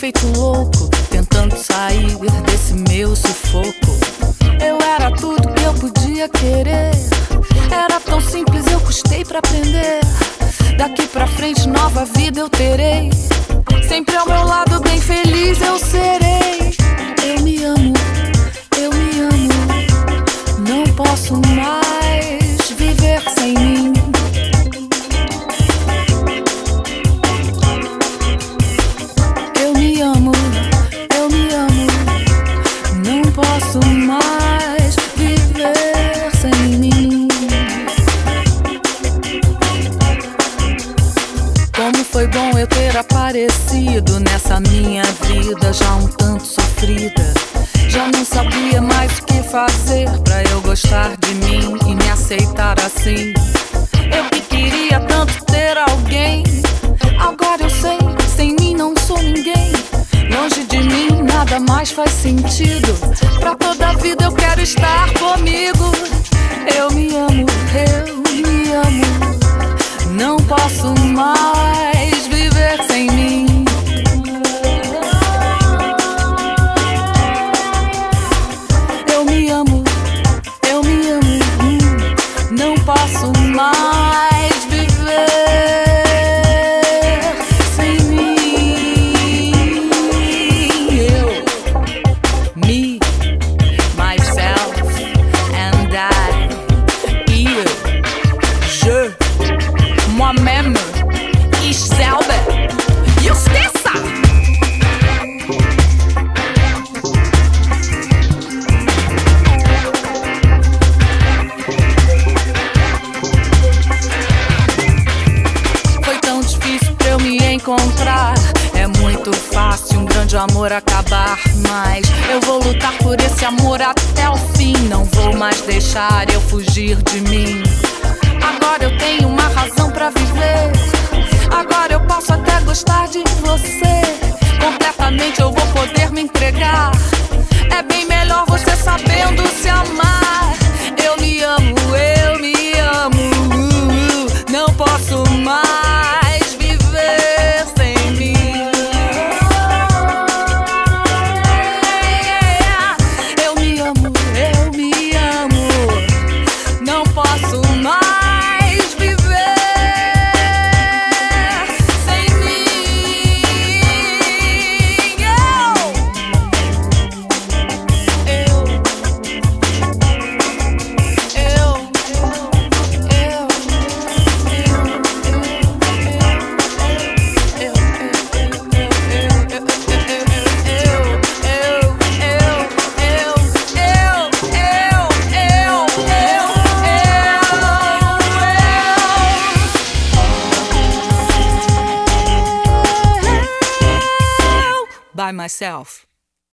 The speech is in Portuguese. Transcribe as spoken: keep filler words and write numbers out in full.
feito louco, tentando sair desse meu sufoco. Eu era tudo que eu podia querer. Era tão simples, eu custei pra aprender. Daqui pra frente nova vida eu terei. Sempre ao meu lado bem feliz eu serei. Eu me amo, eu me amo. Não posso mais viver sem mim. Eu me amo, eu me amo. Não posso mais viver sem mim. Como foi bom eu ter aparecido nessa minha vida já um tanto sofrida. Já não sabia mais o que fazer pra eu gostar de mim e me aceitar assim. Eu que queria tanto ter alguém. Agora eu sei, sem mim não sou ninguém. Longe de mim nada mais faz sentido. Pra toda a vida eu quero estar comigo. Eu me amo, eu me amo. Não posso mais viver sem mim. Eu me amo, eu me amo. Não posso mais viver sem mim. Eu, me, myself and I. Eu, je, moi-même, ich selber, Justessa! Foi tão difícil pra eu me encontrar. É muito fácil um grande amor acabar, mas eu vou lutar por esse amor até o fim. Não vou mais deixar eu fugir de mim. Agora eu tenho uma razão pra viver. Agora eu posso até gostar de você. Completamente eu vou poder me entregar. É bem melhor você sabendo se amar. Eu me amo, eu me amo. Não posso mais viver sem mim. Eu me amo, eu me amo. Não posso mais. By myself.